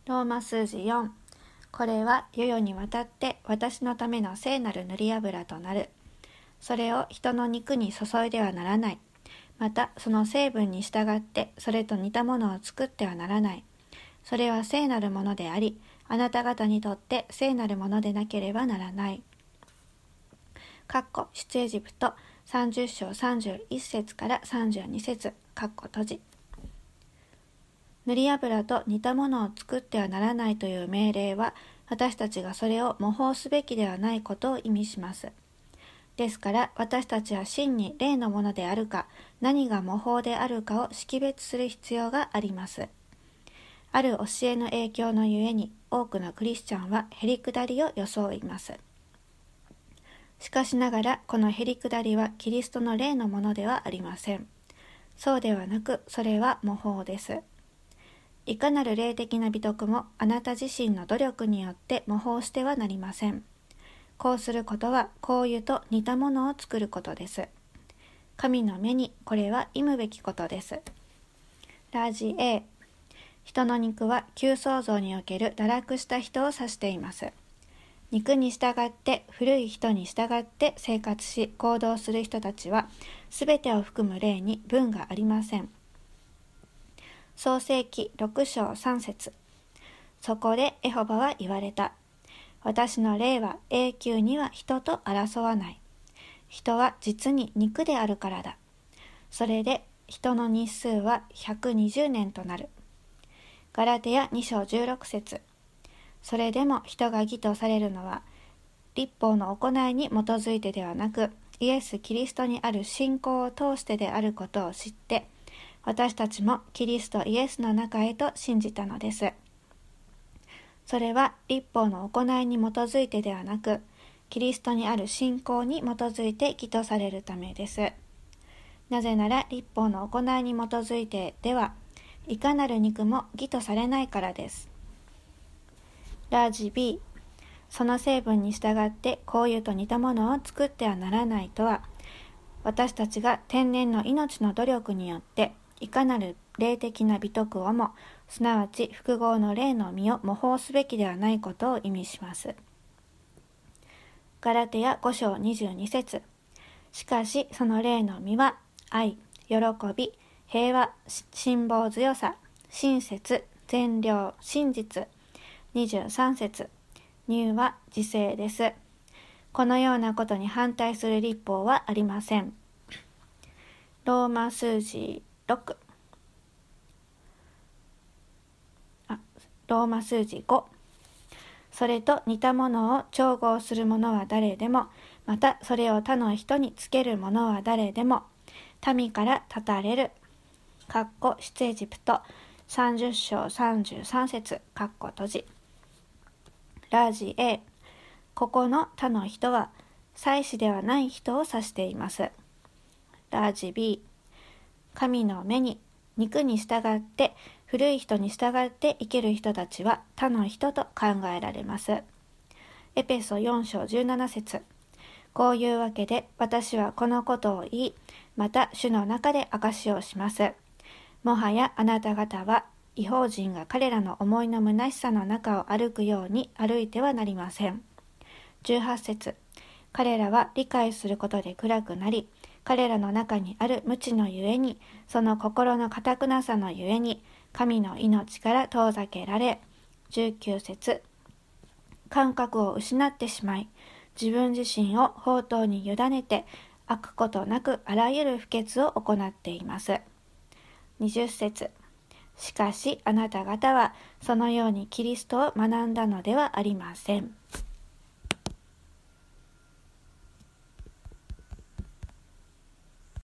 ローマ数字4。これは世々にわたって私のための聖なる塗り油となる。それを人の肉に注いではならない。またその成分に従ってそれと似たものを作ってはならない。それは聖なるものであり、あなた方にとって聖なるものでなければならない。出エジプト30章31節から32節閉じ。塗り油と似たものを作ってはならないという命令は、私たちがそれを模倣すべきではないことを意味します。ですから私たちは真に霊のものであるか、何が模倣であるかを識別する必要があります。ある教えの影響のゆえに、多くのクリスチャンはへりくだりを装います。しかしながら、このへりくだりはキリストの霊のものではありません。そうではなく、それは模倣です。いかなる霊的な美徳もあなた自身の努力によって模倣してはなりません。こうすることは香油と似たものを作ることです。神の目にこれは忌むべきことです。ラジ A。人の肉は旧創造における堕落した人を指しています。肉に従って古い人に従って生活し行動する人たちは、すべてを含む霊に分がありません。創世記6章3節。そこでエホバは言われた。私の霊は永久には人と争わない。人は実に肉であるからだ。それで人の日数は120年となる。ガラテヤ2章16節。それでも人が義とされるのは、律法の行いに基づいてではなく、イエス・キリストにある信仰を通してであることを知って、私たちもキリストイエスの中へと信じたのです。それは律法の行いに基づいてではなく、キリストにある信仰に基づいて義とされるためです。なぜなら律法の行いに基づいてでは、いかなる肉も義とされないからです。ラージ B。その成分に従って香油と似たものを作ってはならないとは、私たちが天然の命の努力によっていかなる霊的な美徳をも、すなわち複合の霊の実を模倣すべきではないことを意味します。ガラテヤ5章22節。しかしその霊の実は愛、喜び、平和、辛抱強さ、親切、善良、真実。23節。乳は自制です。このようなことに反対する律法はありません。ローマ数字6。ローマ数字5。それと似たものを調合する者は誰でも、またそれを他の人につける者は誰でも、民から断たれる。出エジプト30章33節閉じ。ラージ A。ここの他の人は、祭司ではない人を指しています。ラージ B。神の目に、肉に従って、古い人に従って生きる人たちは他の人と考えられます。エペソ4章17節。こういうわけで私はこのことを言い、また主の中で証しをします。もはやあなた方は異邦人が彼らの思いの虚しさの中を歩くように歩いてはなりません。18節。彼らは理解することで暗くなり、彼らの中にある無知のゆえに、その心の堅くなさのゆえに、神の命から遠ざけられ。19節。感覚を失ってしまい、自分自身を放蕩に委ねて、飽くことなくあらゆる不潔を行っています。20節。しかしあなた方はそのようにキリストを学んだのではありません。